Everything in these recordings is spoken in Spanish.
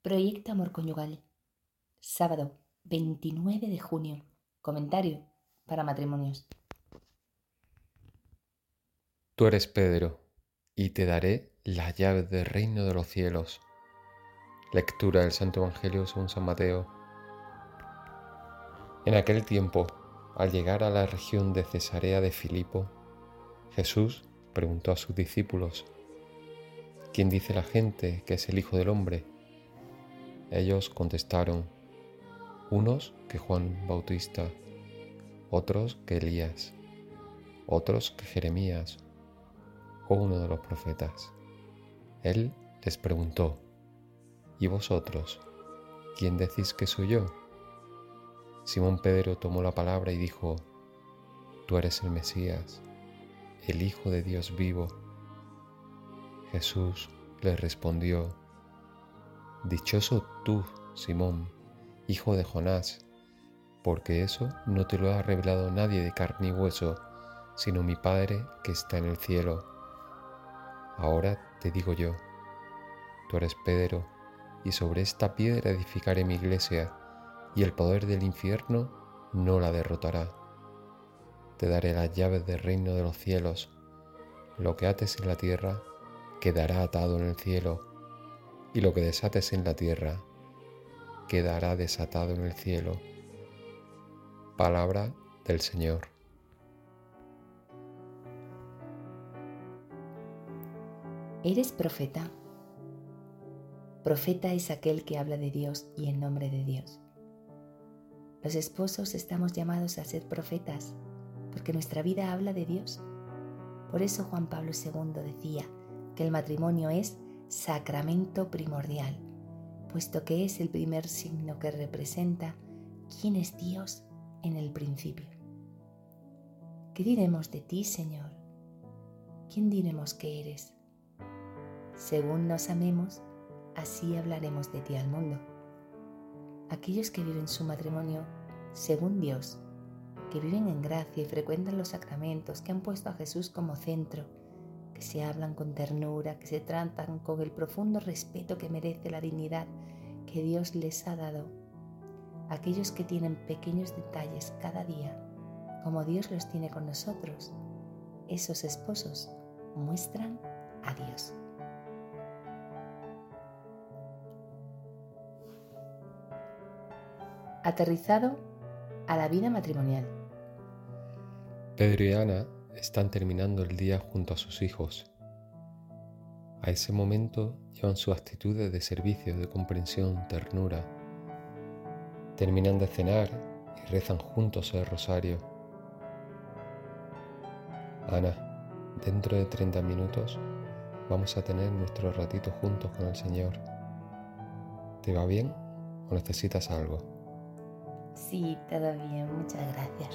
Proyecto Amor Conyugal. Sábado 29 de junio. Comentario para matrimonios. Tú eres Pedro, y te daré las llaves del reino de los cielos. Lectura del Santo Evangelio según San Mateo. En aquel tiempo, al llegar a la región de Cesarea de Filipo, Jesús preguntó a sus discípulos: ¿Quién dice la gente que es el Hijo del Hombre? Ellos contestaron: unos que Juan Bautista, otros que Elías, otros que Jeremías o uno de los profetas. Él les preguntó: ¿y vosotros, quién decís que soy yo? Simón Pedro tomó la palabra y dijo: Tú eres el Mesías, el Hijo de Dios vivo. Jesús le respondió: Dichoso tú, Simón, hijo de Jonás, porque eso no te lo ha revelado nadie de carne y hueso, sino mi Padre que está en el cielo. Ahora te digo yo: tú eres Pedro, y sobre esta piedra edificaré mi iglesia, y el poder del infierno no la derrotará. Te daré las llaves del reino de los cielos. Lo que ates en la tierra quedará atado en el cielo, y lo que desates en la tierra quedará desatado en el cielo. Palabra del Señor. ¿Eres profeta? Profeta es aquel que habla de Dios y en nombre de Dios. Los esposos estamos llamados a ser profetas porque nuestra vida habla de Dios. Por eso Juan Pablo II decía que el matrimonio es sacramento primordial, puesto que es el primer signo que representa quién es Dios en el principio. ¿Qué diremos de ti, Señor? ¿Quién diremos que eres? Según nos amemos, así hablaremos de ti al mundo. Aquellos que viven su matrimonio según Dios, que viven en gracia y frecuentan los sacramentos, que han puesto a Jesús como centro, que se hablan con ternura, que se tratan con el profundo respeto que merece la dignidad que Dios les ha dado. Aquellos que tienen pequeños detalles cada día, como Dios los tiene con nosotros, esos esposos muestran a Dios. Aterrizado a la vida matrimonial. Pedro y Ana están terminando el día junto a sus hijos. A ese momento llevan sus actitudes de servicio, de comprensión, ternura. Terminan de cenar y rezan juntos el rosario. Ana, dentro de 30 minutos vamos a tener nuestro ratito juntos con el Señor. ¿Te va bien o necesitas algo? Sí, todo bien, muchas gracias.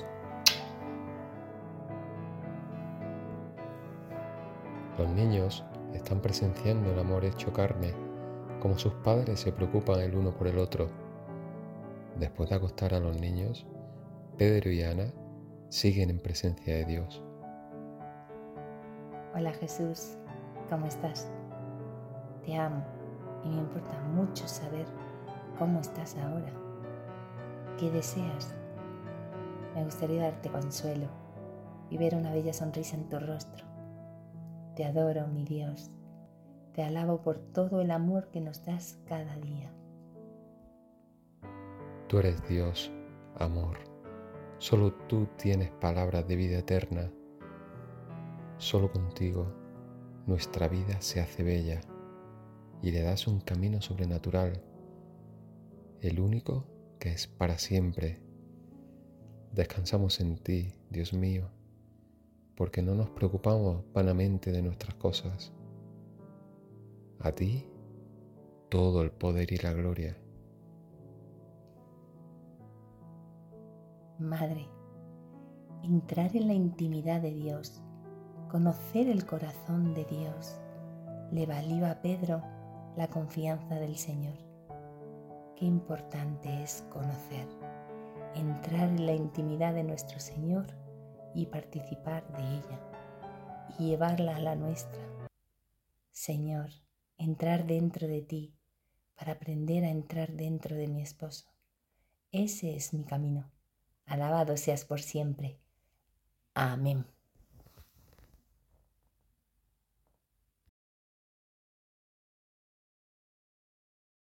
Los niños están presenciando el amor hecho carne, como sus padres se preocupan el uno por el otro. Después de acostar a los niños, Pedro y Ana siguen en presencia de Dios. Hola Jesús, ¿cómo estás? Te amo y me importa mucho saber cómo estás ahora. ¿Qué deseas? Me gustaría darte consuelo y ver una bella sonrisa en tu rostro. Te adoro, mi Dios. Te alabo por todo el amor que nos das cada día. Tú eres Dios, amor. Solo tú tienes palabras de vida eterna. Solo contigo nuestra vida se hace bella y le das un camino sobrenatural, el único que es para siempre. Descansamos en ti, Dios mío, porque no nos preocupamos vanamente de nuestras cosas. A ti todo el poder y la gloria. Madre, entrar en la intimidad de Dios, conocer el corazón de Dios, le valió a Pedro la confianza del Señor. Qué importante es conocer, entrar en la intimidad de nuestro Señor y participar de ella y llevarla a la nuestra. Señor, entrar dentro de ti para aprender a entrar dentro de mi esposo. Ese es mi camino. Alabado seas por siempre. Amén.